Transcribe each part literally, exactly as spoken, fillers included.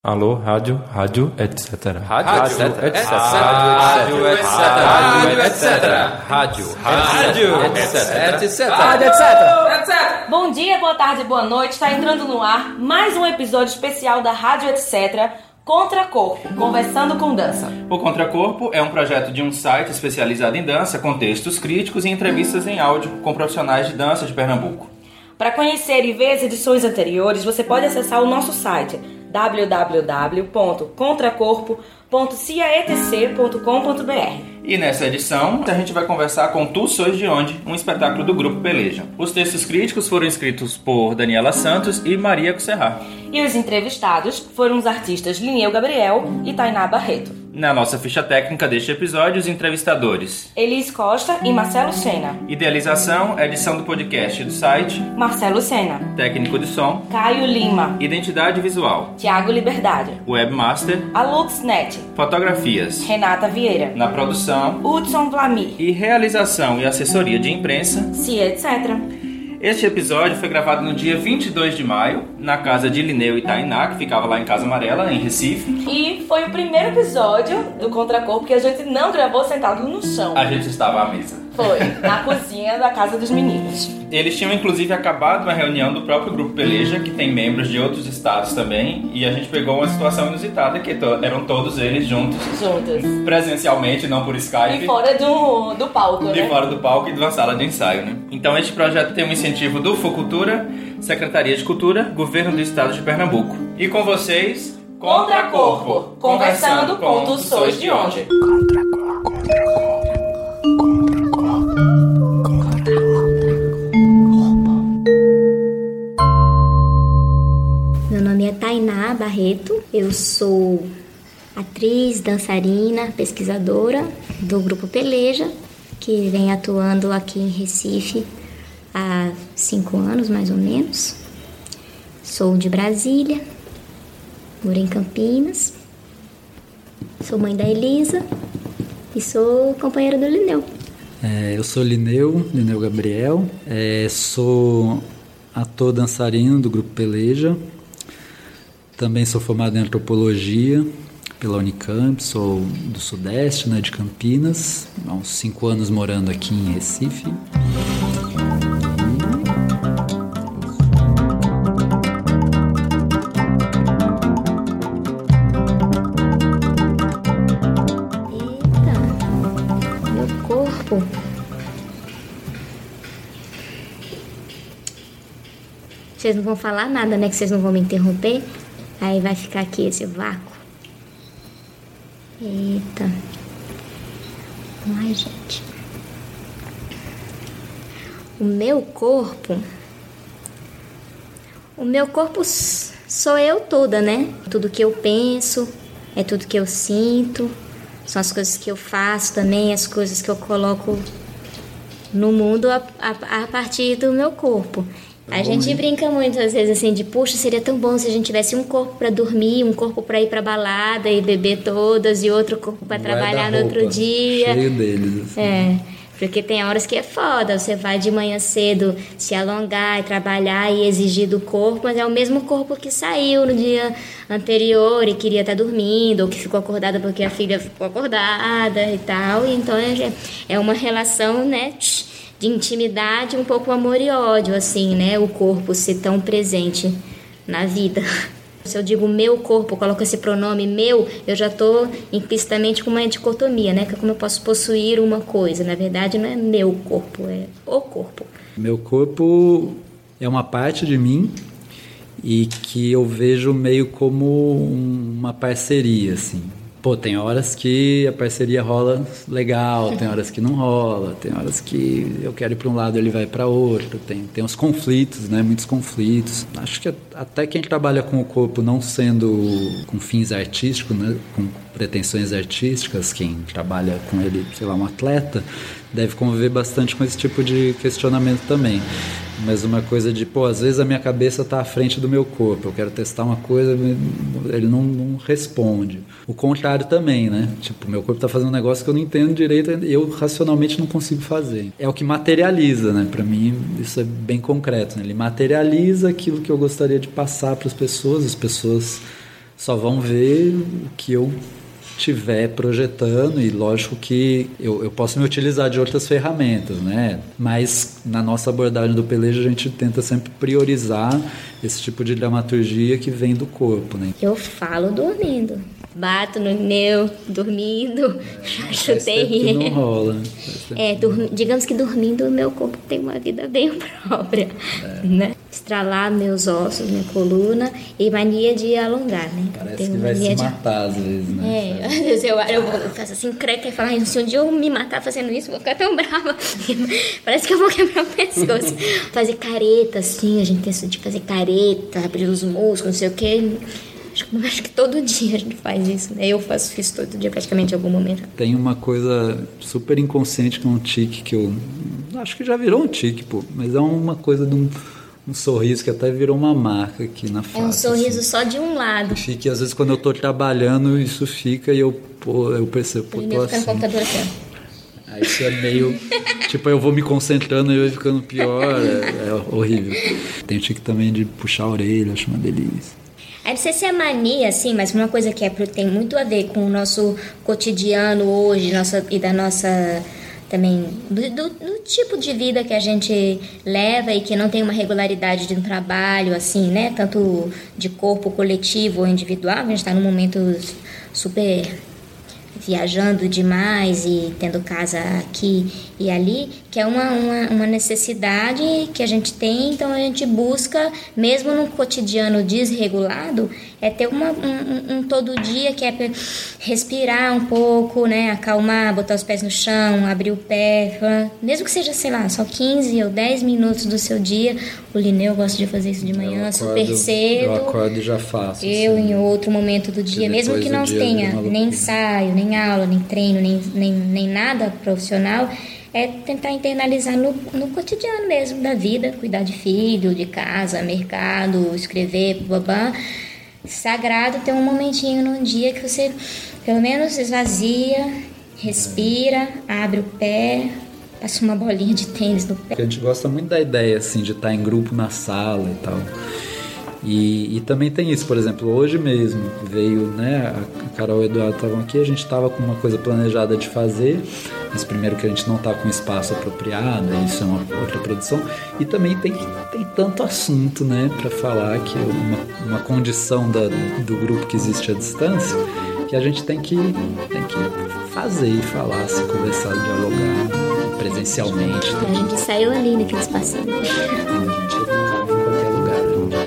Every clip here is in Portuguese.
Alô, rádio, rádio, etcétera. Rádio, etcétera. Rádio, etcétera. Rádio, etcétera. Rádio, rádio, etcétera. Rádio, etcétera. Bom dia, boa tarde, boa noite. Está entrando no ar mais um episódio especial da Rádio Etcétera, Contracorpo, conversando com dança. O Contracorpo é um projeto de um site especializado em dança, com textos críticos e entrevistas em áudio com profissionais de dança de Pernambuco. Para conhecer e ver as edições anteriores, você pode acessar o nosso site w w w ponto contracorpo ponto ciaetc ponto com ponto b r. E nessa edição, a gente vai conversar com Tu Sois de Onde, um espetáculo do Grupo Peleja. Os textos críticos foram escritos por Daniela Santos e Maria Cusserra. E os entrevistados foram os artistas Linneu Gabriel e Tainá Barreto. Na nossa ficha técnica deste episódio, os entrevistadores: Elis Costa e Marcelo Sena. Idealização, edição do podcast e do site: Marcelo Sena. Técnico de som: Caio Lima. Identidade visual: Tiago Liberdade. Webmaster: AluxNet. Fotografias: Renata Vieira. Na produção: Hudson Vlamir. E realização e assessoria de imprensa: Cia Etcétera. Este episódio foi gravado no dia vinte e dois de maio, na casa de Linneu e Tainá, que ficava lá em Casa Amarela, em Recife. E foi o primeiro episódio do Contracorpo que a gente não gravou sentado no chão. A gente estava à mesa. Foi, na cozinha da casa dos meninos. Eles tinham inclusive acabado uma reunião do próprio Grupo Peleja, que tem membros de outros estados também, e a gente pegou uma situação inusitada, que to- eram todos eles juntos. Juntos. Presencialmente, não por Skype. E fora do, do palco, De né? fora do palco e de uma sala de ensaio, né? Então este projeto tem um incentivo do Fucultura, Secretaria de Cultura, Governo do Estado de Pernambuco. E com vocês, Contracorpo, conversando com Tu Sois de Onde. Meu nome é Tainá Barreto, eu sou atriz, dançarina, pesquisadora do Grupo Peleja, que vem atuando aqui em Recife há cinco anos, mais ou menos. Sou de Brasília, moro em Campinas, sou mãe da Elisa e sou companheira do Linneu. É, eu sou Linneu, Linneu Gabriel, é, sou ator dançarino do Grupo Peleja, também sou formado em Antropologia pela Unicamp, sou do Sudeste, né, de Campinas, há uns cinco anos morando aqui em Recife. Eita, meu corpo. Vocês não vão falar nada, né? Que vocês não vão me interromper. Aí vai ficar aqui esse vácuo. Eita. Ai, gente. O meu corpo... O meu corpo sou eu toda, né? Tudo que eu penso, é tudo que eu sinto. São as coisas que eu faço também, as coisas que eu coloco no mundo a, a, a partir do meu corpo. A gente brinca muito às vezes assim de, poxa, seria tão bom se a gente tivesse um corpo para dormir, um corpo para ir para balada e beber todas e outro corpo para trabalhar no outro dia. Cheio deles. Assim. É, porque tem horas que é foda, você vai de manhã cedo se alongar e trabalhar e exigir do corpo, mas é o mesmo corpo que saiu no dia anterior e queria estar dormindo, ou que ficou acordada porque a filha ficou acordada e tal. E então é, é uma relação, né, de intimidade, um pouco amor e ódio, assim, né? O corpo ser tão presente na vida. Se eu digo meu corpo, coloco esse pronome meu, eu já estou implicitamente com uma dicotomia, né? Que é como eu posso possuir uma coisa. Na verdade, não é meu corpo, é o corpo. Meu corpo é uma parte de mim e que eu vejo meio como uma parceria, assim. Pô, tem horas que a parceria rola legal, tem horas que não rola, tem horas que eu quero ir para um lado, ele vai para outro, tem, tem uns conflitos, né, muitos conflitos. Acho que até quem trabalha com o corpo não sendo com fins artísticos, né, com pretensões artísticas, quem trabalha com ele, sei lá, um atleta, deve conviver bastante com esse tipo de questionamento também. Mas uma coisa de, pô, às vezes a minha cabeça está à frente do meu corpo, eu quero testar uma coisa, ele não, não responde. O contrário também, né? Tipo, meu corpo está fazendo um negócio que eu não entendo direito e eu racionalmente não consigo fazer. É o que materializa, né? Para mim, isso é bem concreto, né? Ele materializa aquilo que eu gostaria de passar para as pessoas, as pessoas só vão ver o que eu estiver projetando, e lógico que eu, eu posso me utilizar de outras ferramentas, né? Mas na nossa abordagem do pelejo a gente tenta sempre priorizar esse tipo de dramaturgia que vem do corpo, né? Eu falo dormindo. Bato no meu, dormindo, acho terrível. Não rola. É, dur- digamos que dormindo o meu corpo tem uma vida bem própria, é. né? Estralar meus ossos, minha coluna e mania de alongar, né? Parece Tenho que vai se de... matar às vezes, né? É, às vezes eu, eu, eu faço assim, creca e falo, se um dia eu me matar fazendo isso, eu vou ficar tão brava. Parece que eu vou quebrar o pescoço. Fazer careta, assim, a gente tem isso de fazer careta, abrir os músculos, não sei o quê. Acho, acho que todo dia a gente faz isso, né? Eu faço isso todo dia, praticamente, em algum momento. Tem uma coisa super inconsciente que é um tique que eu... Acho que já virou um tique, pô. Mas é uma coisa de um, um sorriso que até virou uma marca aqui na face. É um sorriso assim. Só de um lado. Fica, e às vezes quando eu tô trabalhando, isso fica e eu, pô, eu percebo, pô, tô assim. No computador assim. Aí isso é meio... tipo, eu vou me concentrando e eu vou ficando pior. É, é horrível. Tem o tique também de puxar a orelha, acho uma delícia. Aí não sei se é mania, assim, mas uma coisa que é, tem muito a ver com o nosso cotidiano hoje, nossa, e da nossa, também, do, do, do tipo de vida que a gente leva e que não tem uma regularidade de um trabalho, assim, né, tanto de corpo coletivo ou individual. A gente está num momento super viajando demais e tendo casa aqui e ali, que é uma, uma, uma necessidade que a gente tem, então a gente busca, mesmo num cotidiano desregulado, é ter uma, um, um todo dia que é respirar um pouco, né, acalmar, botar os pés no chão, abrir o pé, mesmo que seja, sei lá, só quinze ou dez minutos do seu dia. O Lineu gosta de fazer isso de manhã, acordo, super cedo. Eu acordo e já faço. Eu, assim, em outro momento do dia, mesmo que não tenha nem ensaio, nem aula, nem treino, nem, nem, nem nada profissional, é tentar internalizar no, no cotidiano mesmo da vida, cuidar de filho, de casa, mercado, escrever, babá. Sagrado ter um momentinho num dia que você pelo menos esvazia, respira, abre o pé, passa uma bolinha de tênis no pé. A gente gosta muito da ideia assim, de estar em grupo na sala e tal. E, e também tem isso, por exemplo, hoje mesmo veio, né, a Carol e o Eduardo estavam aqui, a gente estava com uma coisa planejada de fazer, mas primeiro que a gente não está com espaço apropriado, isso é uma outra produção, e também tem, tem tanto assunto, né, para falar, que é uma, uma condição da, do grupo que existe à distância, que a gente tem que, tem que fazer e falar, se conversar, dialogar presencialmente. A gente saiu ali naquele espacinho. A gente não em qualquer lugar.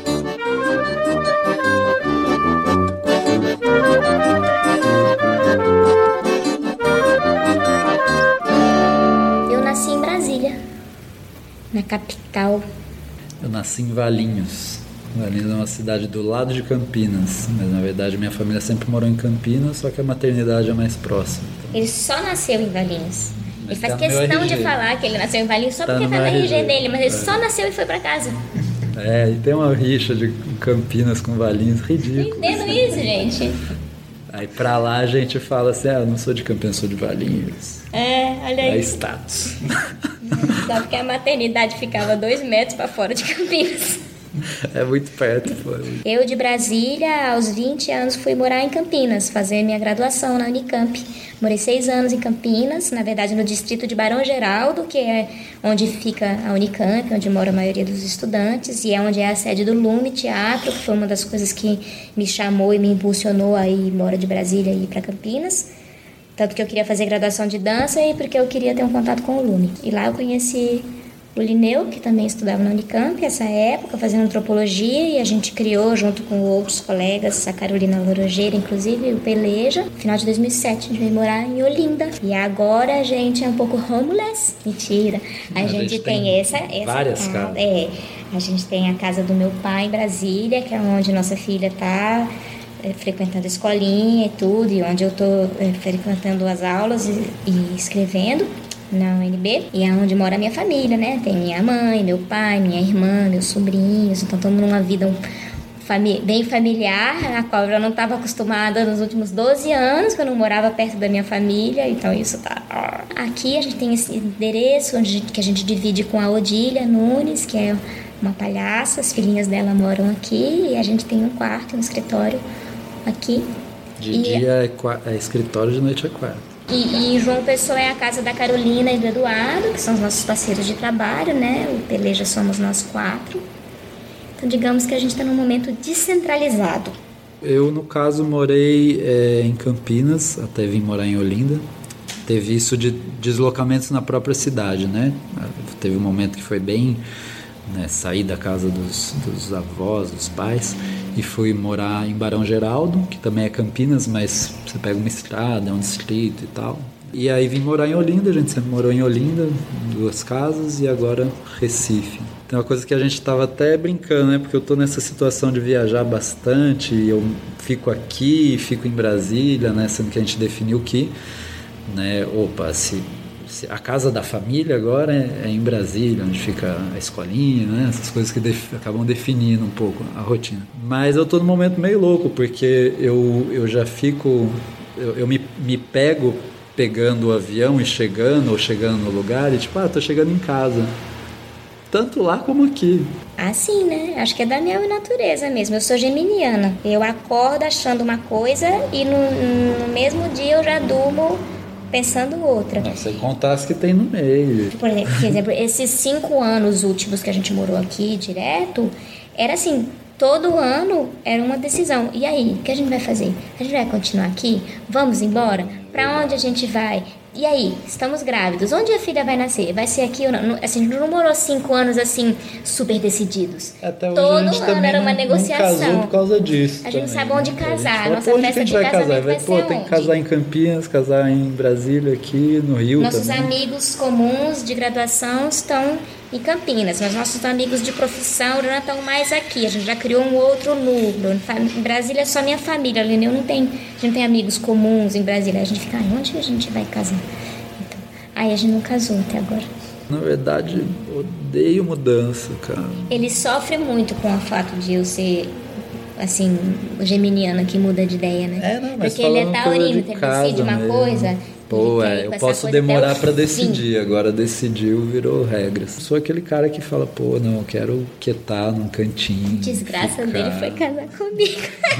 Na capital. Eu nasci em Valinhos. Valinhos é uma cidade do lado de Campinas, mas na verdade minha família sempre morou em Campinas, só que a maternidade é mais próxima. Então... Ele só nasceu em Valinhos. Mas ele faz tá questão de falar que ele nasceu em Valinhos só tá porque tá no R G dele, mas ele é. só nasceu e foi pra casa. É, e tem uma rixa de Campinas com Valinhos, ridículo. Entendo isso, gente. Aí pra lá a gente fala assim, ah, eu não sou de Campinas, sou de Valinhos. É, olha aí. É status. Só porque a maternidade ficava dois metros pra fora de Campinas. É muito perto, pô. Eu de Brasília, aos vinte anos, fui morar em Campinas, fazer minha graduação na Unicamp. Morei seis anos em Campinas, na verdade no distrito de Barão Geraldo, que é onde fica a Unicamp, onde mora a maioria dos estudantes, e é onde é a sede do Lume Teatro, que foi uma das coisas que me chamou e me impulsionou a ir embora de Brasília e ir para Campinas. Tanto que eu queria fazer graduação de dança e porque eu queria ter um contato com o Lume. E lá eu conheci o Lineu, que também estudava na Unicamp nessa época, fazendo antropologia, e a gente criou, junto com outros colegas, a Carolina Lorogeira, inclusive, o Peleja. No final de dois mil e sete, a gente veio morar em Olinda. E agora a gente é um pouco homeless. Mentira. A, a gente, gente tem, tem essa... essa várias casas. É, a gente tem a casa do meu pai em Brasília, que é onde nossa filha está... frequentando a escolinha e tudo, e onde eu estou é, frequentando as aulas e, e escrevendo na U N B, e é onde mora a minha família, né? Tem minha mãe, meu pai, minha irmã, meus sobrinhos, então estamos numa vida um, fami- bem familiar, a qual eu já não estava acostumada nos últimos doze anos, que eu não morava perto da minha família, então isso tá... Aqui a gente tem esse endereço onde, que a gente divide com a Odília Nunes, que é uma palhaça, as filhinhas dela moram aqui, e a gente tem um quarto, um escritório aqui. De E- dia é, qua- é escritório, de noite é quarto. E, e João Pessoa é a casa da Carolina e do Eduardo, que são os nossos parceiros de trabalho, né? O Peleja somos nós quatro. Então, digamos que a gente está num momento descentralizado. Eu, no caso, morei é, em Campinas, até vim morar em Olinda. Teve isso de deslocamentos na própria cidade, né? Teve um momento que foi bem... Né, saí da casa dos, dos avós, dos pais, e fui morar em Barão Geraldo, que também é Campinas, mas você pega uma estrada, é um distrito e tal. E aí vim morar em Olinda, a gente sempre morou em Olinda, duas casas, e agora Recife. Tem uma coisa que a gente estava até brincando, né? Porque eu tô nessa situação de viajar bastante, e eu fico aqui, fico em Brasília, né? Sendo que a gente definiu que, né? Opa, se... a casa da família agora é, é em Brasília, onde fica a escolinha, né? Essas coisas que def- acabam definindo um pouco a rotina. Mas eu tô num momento meio louco, porque eu, eu já fico... Eu, eu me, me pego pegando o avião e chegando, ou chegando no lugar, e tipo, ah, tô chegando em casa. Tanto lá como aqui. Assim, né? Acho que é Daniel e natureza mesmo. Eu sou geminiana. Eu acordo achando uma coisa e no, no mesmo dia eu já durmo pensando outra. Não, você contasse que tem no meio. Por exemplo, por exemplo, esses cinco anos últimos que a gente morou aqui direto, era assim, todo ano era uma decisão. E aí, o que a gente vai fazer? A gente vai continuar aqui? Vamos embora? Pra onde a gente vai? E aí, estamos grávidos. Onde a filha vai nascer? Vai ser aqui ou não? Assim, a gente não morou cinco anos assim, super decididos. Até hoje todo a gente ano também era uma não, negociação. Não casou por causa disso. A gente não também, sabe onde né? casar. A gente Nossa fala, pô, onde festa que a gente de vai casamento casar? vai Vai, pô, ser tem que onde? casar em Campinas, casar em Brasília, aqui no Rio Nossos também. amigos comuns de graduação estão em Campinas, mas nossos amigos de profissão já estão mais aqui. A gente já criou um outro núcleo. Em Brasília é só minha família, a Lineu não tem, a gente não tem amigos comuns em Brasília. A gente fica, ai, onde a gente vai casar? Então, aí a gente não casou até agora. Na verdade, odeio mudança, cara. Ele sofre muito com o fato de eu ser, assim, geminiana que muda de ideia, né? É, não, mas porque ele é falando coisa taurino, de ele casa decide uma mesmo. coisa. Pô, ele quer ir é, com eu essa posso coisa até demorar o pra fim. decidir, agora decidiu, virou regras. Sou aquele cara que fala, pô, não, eu quero quietar num cantinho. Desgraça ficar... dele foi casar comigo.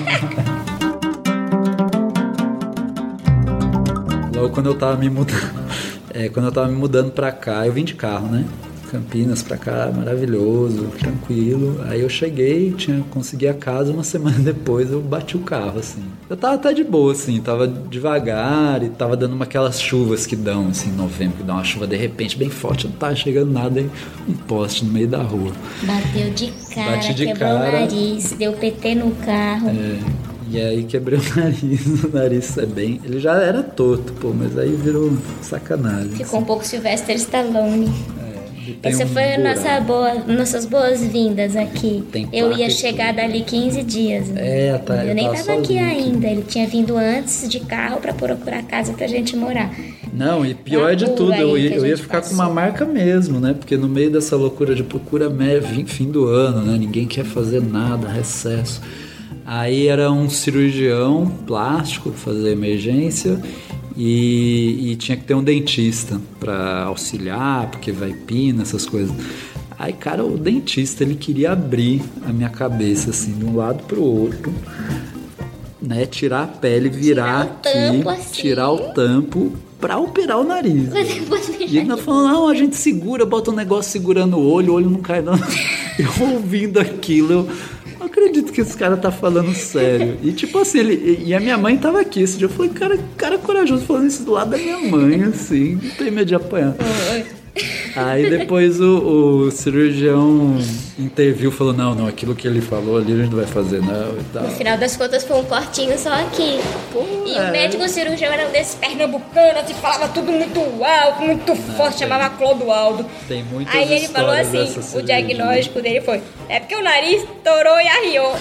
Logo quando eu tava me mudando, é, quando eu tava me mudando pra cá, eu vim de carro, né? Campinas pra cá, maravilhoso, tranquilo. Aí eu cheguei, tinha consegui a casa, uma semana depois eu bati o carro, assim. Eu tava até de boa, assim, tava devagar e tava dando uma aquelas chuvas que dão, assim, em novembro, que dá uma chuva de repente bem forte, não tava chegando nada, aí um poste no meio da rua. Bateu de cara, Bati de quebrou cara. o nariz, deu P T no carro. É, e aí quebrei o nariz, o nariz é bem... Ele já era torto, pô, mas aí virou sacanagem. Ficou um pouco Sylvester Stallone. Ele tem Essa um foi a buraco. nossa boa, nossas boas-vindas aqui. Tem Eu placa ia e chegar tudo. dali quinze dias. É, tá, Eu eu nem tava tava aqui sozinho aqui. ainda. Ele tinha vindo antes de carro pra procurar casa pra gente morar. Não, e pior Na de rua tudo, eu aí ia, que a eu ia gente ficar com passou. uma marca mesmo, né? Porque no meio dessa loucura de procura média, fim do ano, né? Ninguém quer fazer nada, recesso. Aí era um cirurgião plástico fazer emergência e, e tinha que ter um dentista pra auxiliar, porque vai pina, essas coisas. Aí, cara, o dentista, ele queria abrir a minha cabeça, assim, de um lado pro outro, né? Tirar a pele, virar Tirar o aqui, tampo, assim. tirar o tampo pra operar o nariz. Mas depois E ele ainda falou, não, a gente segura, bota um negócio segurando o olho, o olho não cai não. Eu ouvindo aquilo, eu não acredito que esse cara tá falando sério. E tipo assim, ele, e a minha mãe tava aqui esse dia, eu falei, cara, cara corajoso falando isso do lado da minha mãe, assim, não tem medo de apanhar. Aí depois o, o cirurgião interviu, falou, não, não, aquilo que ele falou ali a gente não vai fazer não e tal. no final das contas foi um cortinho só aqui. e é. o médico cirurgião era um desses pernambucanos e falava tudo muito alto, muito forte, tem- chamava Clodoaldo. tem muitas Aí ele falou histórias assim, dessa o cirurgia. diagnóstico dele foi, é porque o nariz torou e arriou.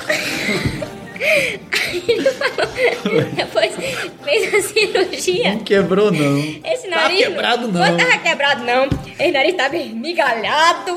Aí ele falou, depois fez a cirurgia. Não quebrou não. Esse Tá nariz quebrado, não. Não tava quebrado não. Esse nariz tava esmigalhado.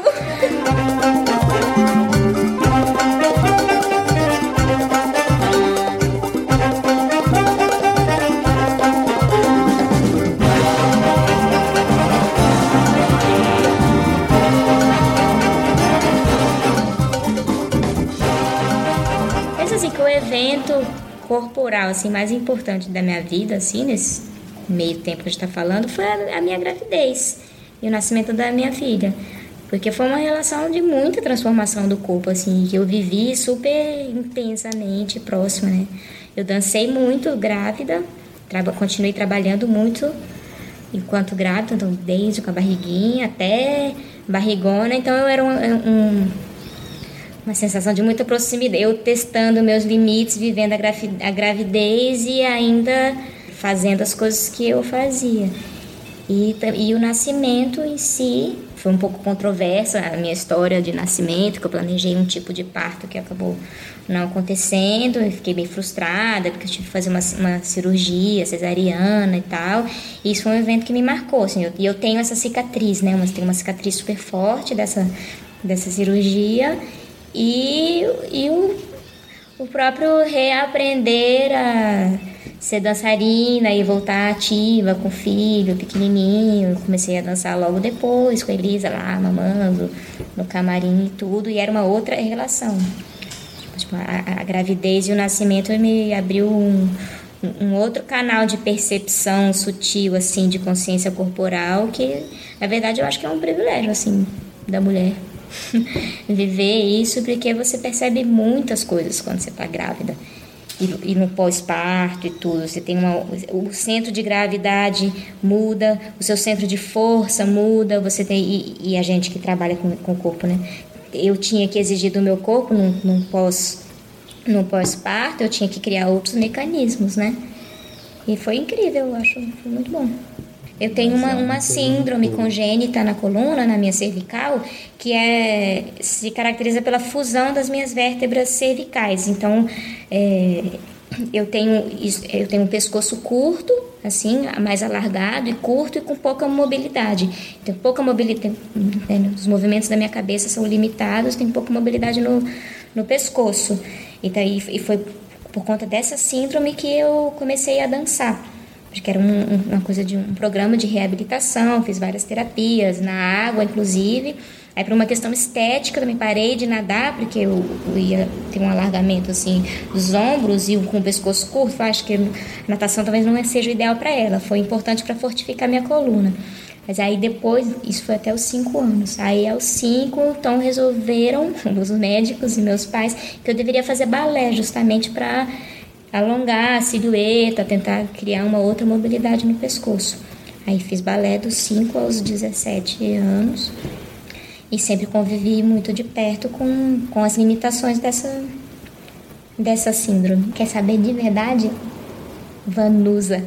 Pensa assim que o evento corporal, assim, mais importante da minha vida, assim, nesse meio tempo que a gente tá falando, foi a, a minha gravidez e o nascimento da minha filha. Porque foi uma relação de muita transformação do corpo, assim, que eu vivi super intensamente próxima, né? Eu dancei muito grávida, traba, continuei trabalhando muito enquanto grávida, então desde com a barriguinha até barrigona, então eu era um, um, uma sensação de muita proximidade, eu testando meus limites, vivendo a, gravi, a gravidez e ainda fazendo as coisas que eu fazia. E, e o nascimento em si foi um pouco controversa, a minha história de nascimento, que eu planejei um tipo de parto que acabou não acontecendo, eu fiquei bem frustrada, porque eu tive que fazer uma, uma cirurgia cesariana e tal, e isso foi um evento que me marcou, assim, eu, e eu tenho essa cicatriz, né, eu tenho uma cicatriz super forte dessa, dessa cirurgia, e, e o, o próprio reaprender a ser dançarina e voltar ativa com o filho pequenininho. Eu comecei a dançar logo depois com a Elisa lá, mamando no camarim e tudo, e era uma outra relação. Tipo, a, a gravidez e o nascimento me abriu um, um outro canal de percepção sutil, assim, de consciência corporal, que na verdade eu acho que é um privilégio, assim, da mulher viver isso, porque você percebe muitas coisas quando você está grávida. E, e no pós-parto e tudo, você tem uma, o centro de gravidade muda, o seu centro de força muda, você tem, e, e a gente que trabalha com, com o corpo, né? Eu tinha que exigir do meu corpo, num, num, pós, num pós-parto, eu tinha que criar outros mecanismos, né? E foi incrível, eu acho, foi muito bom. Eu tenho uma, uma síndrome congênita na coluna, na minha cervical, que é, se caracteriza pela fusão das minhas vértebras cervicais. Então, é, eu, tenho, eu tenho um pescoço curto, assim, mais alargado e curto e com pouca mobilidade. Tenho pouca mobilidade, né, os movimentos da minha cabeça são limitados, tenho pouca mobilidade no, no pescoço. Então, e, e foi por conta dessa síndrome que eu comecei a dançar. Que era um, uma coisa de um programa de reabilitação, fiz várias terapias, na água, inclusive. Aí, por uma questão estética, também parei de nadar, porque eu, eu ia ter um alargamento, assim, dos ombros e com o pescoço curto. Eu acho que a natação talvez não seja o ideal para ela. Foi importante para fortificar minha coluna. Mas aí depois, isso foi até os cinco anos. Aí aos cinco, então resolveram, os médicos e meus pais, que eu deveria fazer balé, justamente para alongar a silhueta, tentar criar uma outra mobilidade no pescoço. Aí fiz balé dos cinco aos dezessete anos e sempre convivi muito de perto com, com as limitações dessa, dessa síndrome. Quer saber de verdade? Vanusa.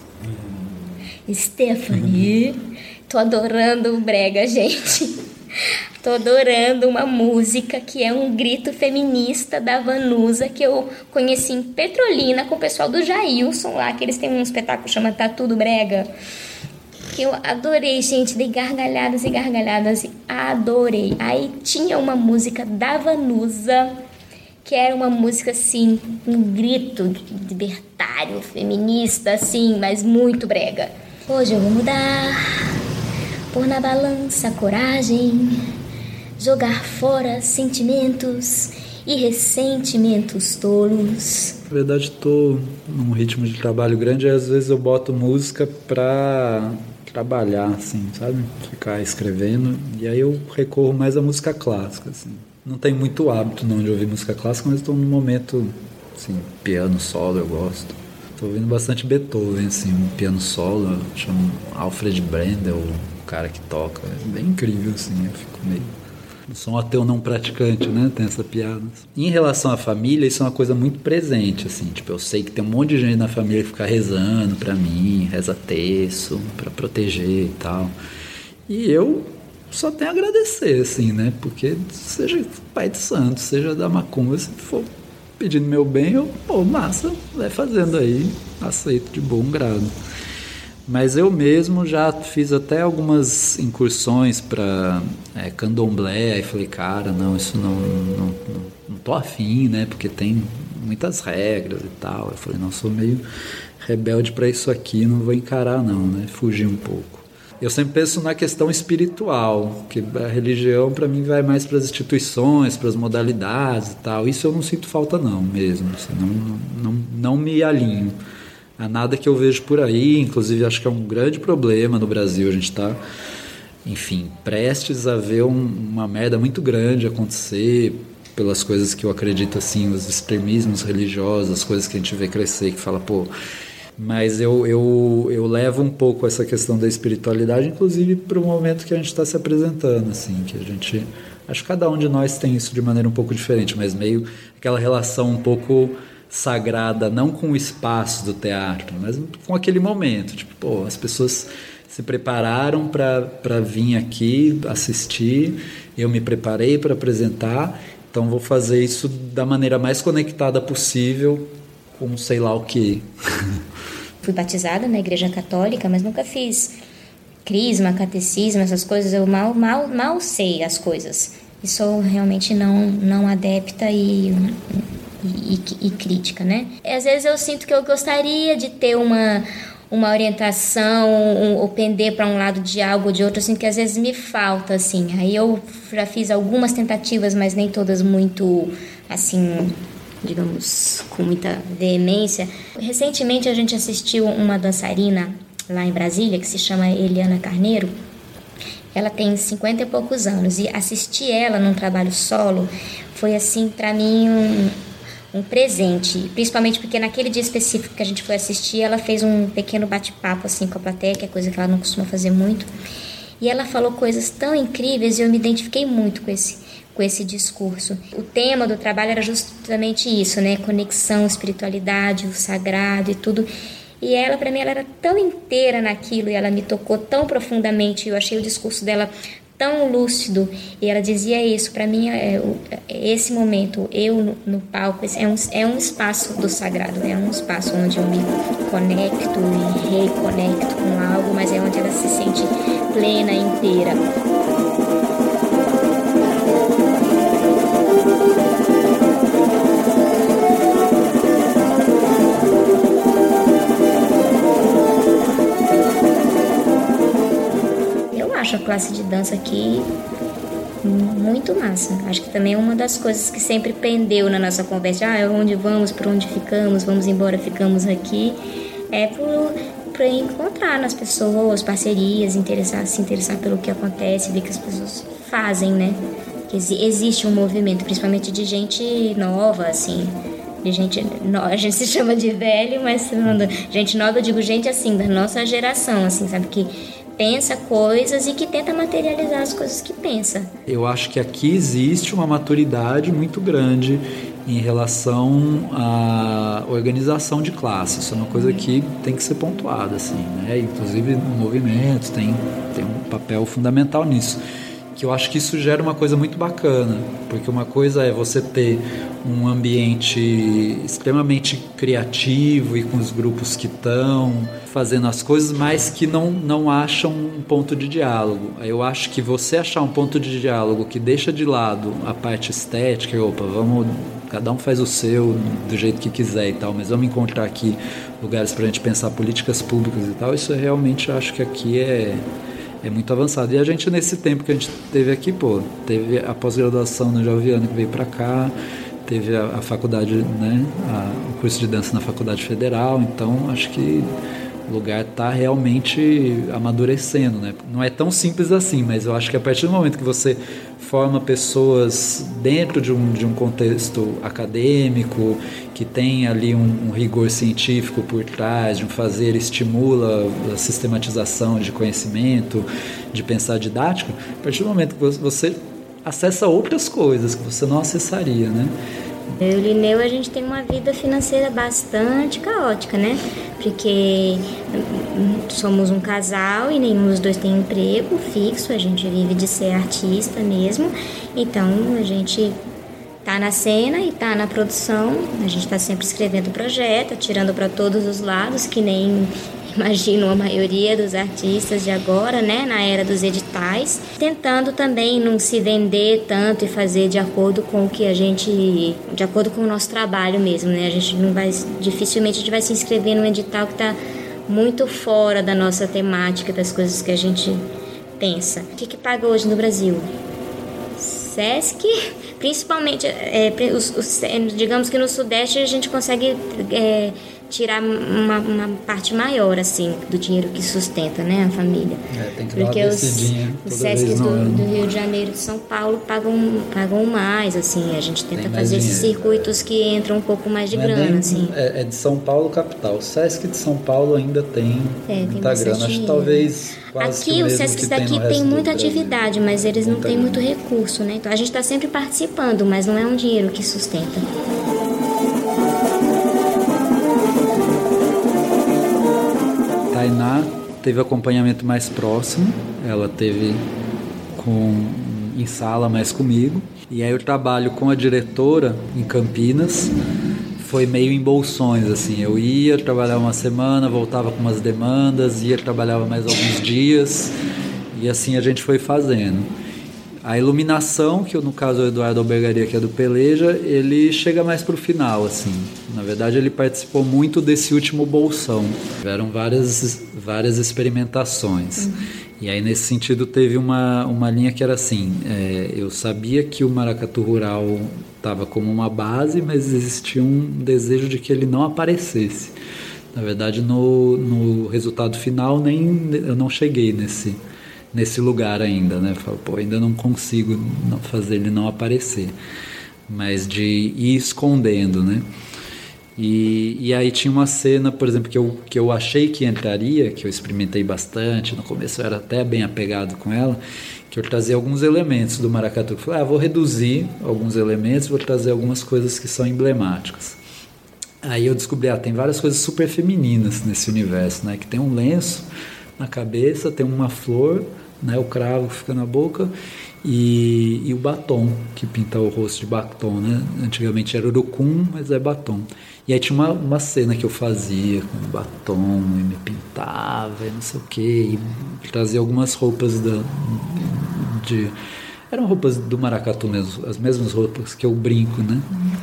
Stephanie. Tô adorando o brega, gente. Tô adorando uma música que é um grito feminista da Vanusa, que eu conheci em Petrolina com o pessoal do Jailson lá, que eles têm um espetáculo que chama Tatu do Brega, que eu adorei, gente, dei gargalhadas e gargalhadas e adorei. Aí tinha uma música da Vanusa, que era uma música, assim, um grito libertário, feminista, assim, mas muito brega. Hoje eu vou mudar, pôr na balança a coragem, jogar fora sentimentos e ressentimentos tolos. Na verdade, estou num ritmo de trabalho grande e às vezes eu boto música para trabalhar, assim, sabe? Ficar escrevendo. E aí eu recorro mais à música clássica, assim. Não tenho muito hábito não de ouvir música clássica, mas estou num momento, assim, piano solo eu gosto. Estou ouvindo bastante Beethoven, assim, um piano solo, chama Alfred Brendel, o cara que toca. É bem incrível, assim, eu fico meio... Eu sou um ateu não praticante, né? Tem essa piada. Em relação à família, isso é uma coisa muito presente, assim. Tipo, eu sei que tem um monte de gente na família que fica rezando pra mim, reza terço, pra proteger e tal. E eu só tenho a agradecer, assim, né? Porque seja pai de santo, seja da macumba, se for pedindo meu bem, eu, pô, massa, vai fazendo aí, aceito de bom grado. Mas eu mesmo já fiz até algumas incursões para é, candomblé, aí falei, cara, não, isso não, não, não, não tô afim, né, porque tem muitas regras e tal. Eu falei, não, sou meio rebelde para isso aqui, não vou encarar não, né, fugir um pouco. eu sempre penso na questão espiritual, que a religião para mim vai mais para as instituições, para as modalidades e tal. Isso eu não sinto falta não mesmo, assim, não, não, não me alinho a nada que eu vejo por aí. Inclusive acho que é um grande problema no Brasil, a gente está, enfim, prestes a ver um, uma merda muito grande acontecer pelas coisas que eu acredito, assim, os extremismos religiosos, as coisas que a gente vê crescer, que fala, pô... Mas eu, eu, eu levo um pouco essa questão da espiritualidade, inclusive para o momento que a gente está se apresentando, assim, que a gente... Acho que cada um de nós tem isso de maneira um pouco diferente, mas meio aquela relação um pouco sagrada, não com o espaço do teatro, mas com aquele momento. Tipo, pô, as pessoas se prepararam para vir aqui assistir, eu me preparei para apresentar, então vou fazer isso da maneira mais conectada possível com sei lá o que. Fui batizada na igreja católica, mas nunca fiz crisma, catecismo, essas coisas. Eu mal, mal, mal sei as coisas. E sou realmente não, não adepta e, e, e crítica, né? Às vezes eu sinto que eu gostaria de ter uma, uma orientação um, ou pender para um lado de algo ou de outro, assim, que às vezes me falta, assim. Aí eu já fiz algumas tentativas, mas nem todas muito, assim... digamos, com muita veemência. Recentemente a gente assistiu uma dançarina lá em Brasília, que se chama Eliana Carneiro. Ela tem cinquenta e poucos anos, e assistir ela num trabalho solo foi, assim, para mim um, um presente, principalmente porque naquele dia específico que a gente foi assistir, ela fez um pequeno bate-papo, assim, com a plateia, que é coisa que ela não costuma fazer muito, e ela falou coisas tão incríveis, e eu me identifiquei muito com esse com esse discurso. O tema do trabalho era justamente isso, né? Conexão, espiritualidade, o sagrado e tudo. E ela, para mim, ela era tão inteira naquilo e ela me tocou tão profundamente. Eu achei o discurso dela tão lúcido e ela dizia isso. Para mim, é, é, esse momento, eu no, no palco, é um, é um espaço do sagrado, é um espaço onde eu me conecto e reconecto com algo, mas é onde ela se sente plena, inteira. Acho a classe de dança aqui muito massa. Acho que também é uma das coisas que sempre pendeu na nossa conversa. Ah, onde vamos, por onde ficamos, vamos embora, ficamos aqui. É por, por encontrar nas pessoas parcerias, interessar, se interessar pelo que acontece, ver que as pessoas fazem, né? Que existe um movimento, principalmente de gente nova, assim. De gente, a gente se chama de velho, mas gente nova, eu digo gente assim, da nossa geração, assim, sabe? Que pensa coisas e que tenta materializar as coisas que pensa. Eu acho que aqui existe uma maturidade muito grande em relação à organização de classe. Isso é uma coisa que tem que ser pontuada, assim, né? Inclusive o movimento tem, tem um papel fundamental nisso. Que eu acho que isso gera uma coisa muito bacana, porque uma coisa é você ter um ambiente extremamente criativo e com os grupos que estão fazendo as coisas, mas que não, não acham um ponto de diálogo. Eu acho que você achar um ponto de diálogo que deixa de lado a parte estética, opa, vamos, cada um faz o seu do jeito que quiser e tal, mas vamos encontrar aqui lugares para a gente pensar políticas públicas e tal, isso eu realmente acho que aqui é... é muito avançado. E a gente, nesse tempo que a gente teve aqui, pô, teve a pós-graduação no Joviano que veio para cá, teve a, a faculdade, né, a, o curso de dança na Faculdade Federal, então acho que o lugar está realmente amadurecendo, né? Não é tão simples assim, mas eu acho que a partir do momento que você forma pessoas dentro de um, de um contexto acadêmico, que tem ali um, um rigor científico por trás, de um fazer, estimula a sistematização de conhecimento, de pensar didático, a partir do momento que você acessa outras coisas que você não acessaria, né? Eu e o Lineu, a gente tem uma vida financeira bastante caótica, né? Porque somos um casal e nenhum dos dois tem emprego fixo, a gente vive de ser artista mesmo, então a gente tá na cena e tá na produção, a gente tá sempre escrevendo projeto, atirando para todos os lados, que nem imagino a maioria dos artistas de agora, né, na era dos editais, tentando também não se vender tanto e fazer de acordo com o que a gente, de acordo com o nosso trabalho mesmo, né, a gente não vai, dificilmente a gente vai se inscrever num edital que tá muito fora da nossa temática, das coisas que a gente pensa. O que que paga hoje no Brasil? Sesc, principalmente, é, os, os, digamos que no Sudeste a gente consegue é, tirar uma, uma parte maior, assim, do dinheiro que sustenta, né, a família. É, tem que porque dar uma os, descidinha os toda Sescs vez do, no ano. do Rio de Janeiro e de São Paulo pagam, pagam mais, assim, a gente tenta Tem mais fazer esses dinheiro. circuitos que entram um pouco mais de Não é grana, nem- assim. é, é de São Paulo capital. O Sesc de São Paulo ainda tem É, tem muita bastante grana. Acho que dinheiro. talvez quase que Aqui, o os mesmo Sescs que tem daqui no resto tem do muita Brasil. atividade, mas eles não Muita têm grana. muito recurso, né? Então a gente está sempre participando, mas não é um dinheiro que sustenta. Tainá teve acompanhamento mais próximo, ela teve com, em sala mais comigo, e aí o trabalho com a diretora em Campinas foi meio em bolsões, assim, eu ia trabalhar uma semana, voltava com umas demandas, ia trabalhava mais alguns dias, e assim a gente foi fazendo. A iluminação, que no caso o Eduardo Albergaria, que é do Peleja, ele chega mais pro final, assim. Na verdade, ele participou muito desse último bolsão. Tiveram várias, várias experimentações. Uhum. E aí, nesse sentido, teve uma, uma linha que era assim, é, eu sabia que o maracatu rural estava como uma base, mas existia um desejo de que ele não aparecesse. Na verdade, no, no resultado final, nem eu não cheguei nesse... nesse lugar ainda, né? Falo, pô, ainda não consigo não fazer ele não aparecer, mas de ir escondendo, né? E, e aí tinha uma cena, por exemplo, que eu, que eu achei que entraria, que eu experimentei bastante, no começo eu era até bem apegado com ela, que eu trazia alguns elementos do maracatu. Eu falei, ah, vou reduzir alguns elementos, vou trazer algumas coisas que são emblemáticas. Aí eu descobri, ah, tem várias coisas super femininas nesse universo, né? Que tem um lenço na cabeça, tem uma flor, né, o cravo que fica na boca e, e o batom, que pinta o rosto de batom, né? Antigamente era urucum, mas é batom. E aí tinha uma, uma cena que eu fazia com batom e me pintava e não sei o que, e trazia algumas roupas da, de... eram roupas do maracatu mesmo, as mesmas roupas que eu brinco, né?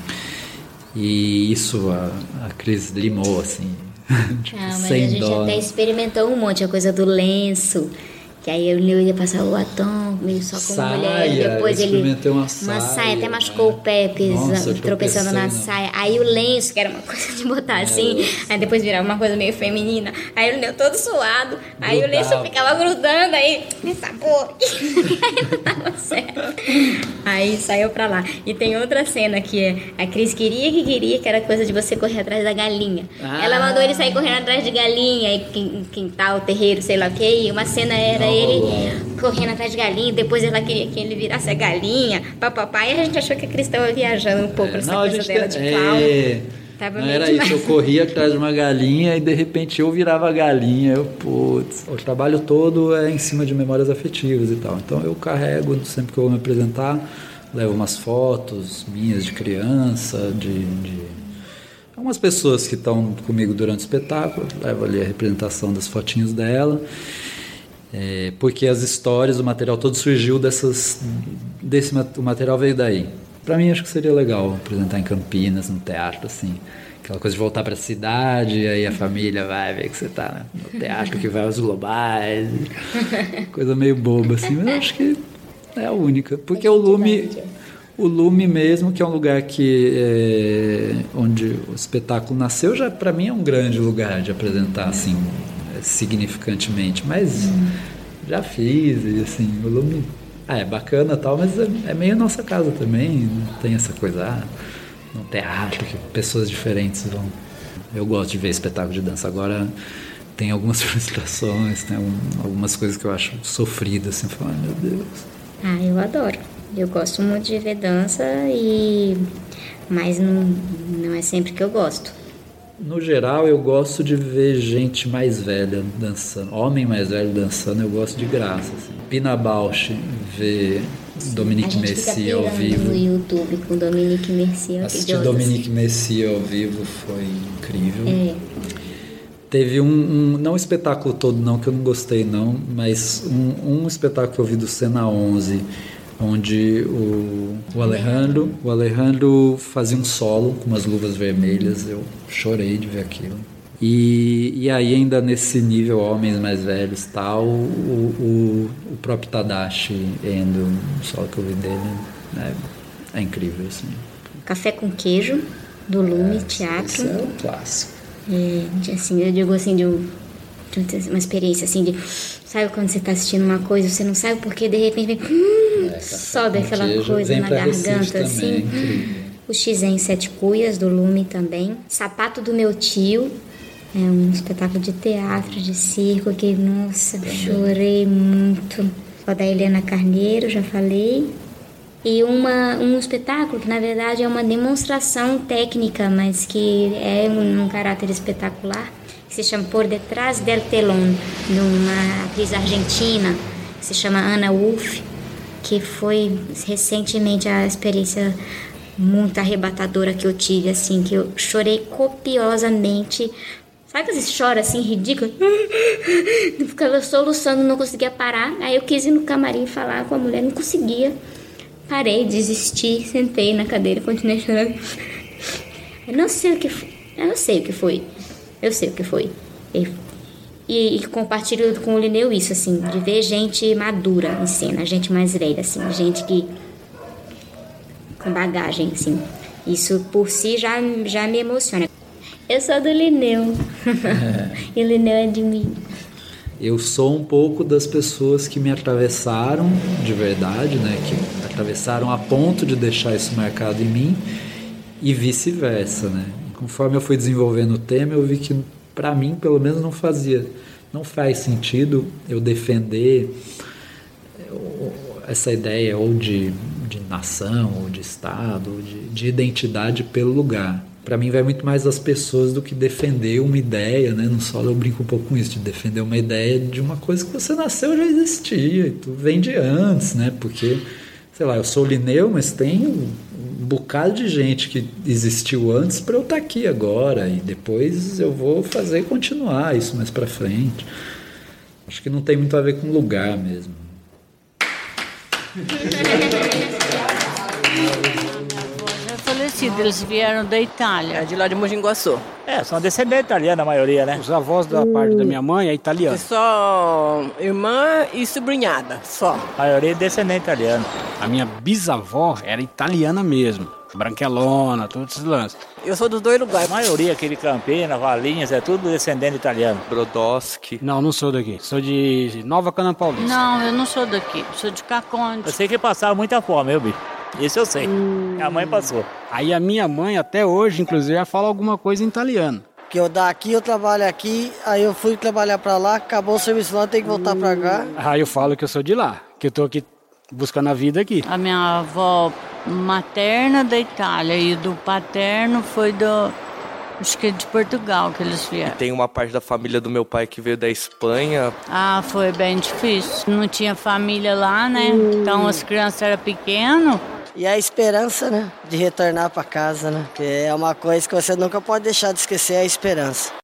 E isso a, a Cris limou, assim, tipo, ah, mas sem a gente dó. até experimentou um monte, a coisa do lenço, que aí eu ia passar o batom meio só com saia, mulher, depois eu ele experimentei uma uma saia, saia, até né? machucou o pé, pisando, Nossa, eu tropeçando na tropecei, saia. Aí o lenço, que era uma coisa de botar assim, aí depois virava uma coisa meio feminina, aí o lenço todo suado, aí o lenço Grudava. ficava grudando, aí essa porra, aí não tava certo. Aí saiu pra lá. E tem outra cena que é, a Cris queria que queria, que era coisa de você correr atrás da galinha. Ah. Ela mandou ele sair correndo atrás de galinha, e quin- quintal, terreiro, sei lá o que, e uma cena era Não ele rolou. correndo atrás de galinha, depois ela queria que ele virasse a galinha, papapá, e a gente achou que a Cris estava viajando um pouco nessa Não, a coisa gente dela tem- de clown. é, Tava não meio era demais. isso, eu corria atrás de uma galinha e de repente eu virava a galinha, eu, putz, o trabalho todo é em cima de memórias afetivas e tal, então eu carrego, sempre que eu vou me apresentar, levo umas fotos minhas de criança, de, de algumas pessoas que estão comigo durante o espetáculo, levo ali a representação das fotinhos dela, é, porque as histórias, o material todo surgiu dessas, desse o material veio daí. Para mim acho que seria legal apresentar em Campinas, no teatro, assim, aquela coisa de voltar para a cidade, e aí a família vai ver que você tá no teatro que vai aos globais, coisa meio boba assim, mas eu acho que é a única, porque o Lume, o Lume mesmo, que é um lugar que é, onde o espetáculo nasceu, já para mim é um grande lugar de apresentar assim significantemente, mas já fiz e assim, o Lume ah, é bacana e tal, mas é, é meio nossa casa também, não tem essa coisa, ah, no teatro que pessoas diferentes vão. Eu gosto de ver espetáculo de dança, agora tem algumas frustrações, tem algum, algumas coisas que eu acho sofridas, assim, falar, ai meu Deus. Ah, eu adoro. Eu gosto muito de ver dança, e mas não, não é sempre que eu gosto. No geral, eu gosto de ver gente mais velha dançando, homem mais velho dançando, eu gosto de graça. Assim. Pina Bausch, ver Dominique Messier ao vivo. No YouTube com Dominique Messier. Assistir Dominique Messier ao vivo foi incrível. É. Teve um, um, não um espetáculo todo não, que eu não gostei não, mas um, um espetáculo que eu vi do Cena onze, onde o, o Alejandro o Alejandro fazia um solo com umas luvas vermelhas, eu chorei de ver aquilo. E, e aí ainda nesse nível, homens mais velhos tal, o, o, o próprio Tadashi Endo, o solo que eu vi dele, né, é incrível, assim. Café com Queijo, do Lume, é, teatro. Esse é o clássico. É, assim, eu digo assim, de, um, de uma experiência assim, de, sabe quando você está assistindo uma coisa, você não sabe porque de repente vem, hum, é, sobe aquela coisa na garganta, assim. Hum. O X em Sete Cuias, do Lume também. Sapato do Meu Tio, é um espetáculo de teatro, de circo, que, nossa, chorei muito. O da Helena Carneiro, já falei. E uma, um espetáculo que, na verdade, é uma demonstração técnica, mas que é um, um caráter espetacular, que se chama Por Detrás del Telón, de uma atriz argentina, que se chama Ana Wolf, que foi recentemente a experiência muito arrebatadora que eu tive, assim, que eu chorei copiosamente. Sabe que você chora assim, ridículo? Ficava soluçando, não conseguia parar. Aí eu quis ir no camarim falar com a mulher, não conseguia. Parei, desisti, sentei na cadeira, continuei chorando. Eu não sei o que foi. Eu sei o que foi. Eu sei o que foi. E, e, e compartilho com o Lineu isso, assim, de ver gente madura em cena, gente mais velha, assim, gente que... com bagagem, assim. Isso por si já, já me emociona. Eu sou do Lineu. É. E o Lineu é de mim. Eu sou um pouco das pessoas que me atravessaram de verdade, né? Que atravessaram a ponto de deixar isso marcado em mim e vice-versa, né? Conforme eu fui desenvolvendo o tema, eu vi que para mim, pelo menos, não fazia, não faz sentido eu defender essa ideia ou de, de nação, ou de estado, ou de, de identidade pelo lugar. Para mim vai muito mais das pessoas do que defender uma ideia, né? No solo eu brinco um pouco com isso, de defender uma ideia de uma coisa que você nasceu já existia, e tu vem de antes, né? Porque, sei lá, eu sou Lineu, mas tem um bocado de gente que existiu antes para eu estar aqui agora, e depois eu vou fazer e continuar isso mais para frente. Acho que não tem muito a ver com lugar mesmo. Falecido, eles vieram da Itália. É de lá de Mogi Guaçu. É, são descendentes italianos a maioria, né? Os avós da parte da minha mãe é italiana. Só irmã e sobrinhada, só. A maioria é descendente italiano. A minha bisavó era italiana mesmo. Branquelona, todos esses lances. Eu sou dos dois lugares. A maioria aqui de Campinas, Valinhos, é tudo descendente italiano. Brodowski. Não, não sou daqui. Sou de Nova Cana Paulista. Não, eu não sou daqui. Sou de Caconde. Eu sei que passava muita fome, meu bicho. Isso eu sei. Hum. Minha mãe passou. Aí a minha mãe, até hoje, inclusive, ela fala alguma coisa em italiano. Que eu daqui, eu trabalho aqui, aí eu fui trabalhar pra lá, acabou o serviço lá, eu tenho que voltar pra cá. Aí eu falo que eu sou de lá, que eu tô aqui buscando a vida aqui. A minha avó materna da Itália e do paterno foi do... acho que é de Portugal que eles vieram. E tem uma parte da família do meu pai que veio da Espanha. Ah, foi bem difícil. Não tinha família lá, né? Hum. Então as crianças eram pequenas. E a esperança, né? De retornar para casa, né? Que é uma coisa que você nunca pode deixar de esquecer, é a esperança.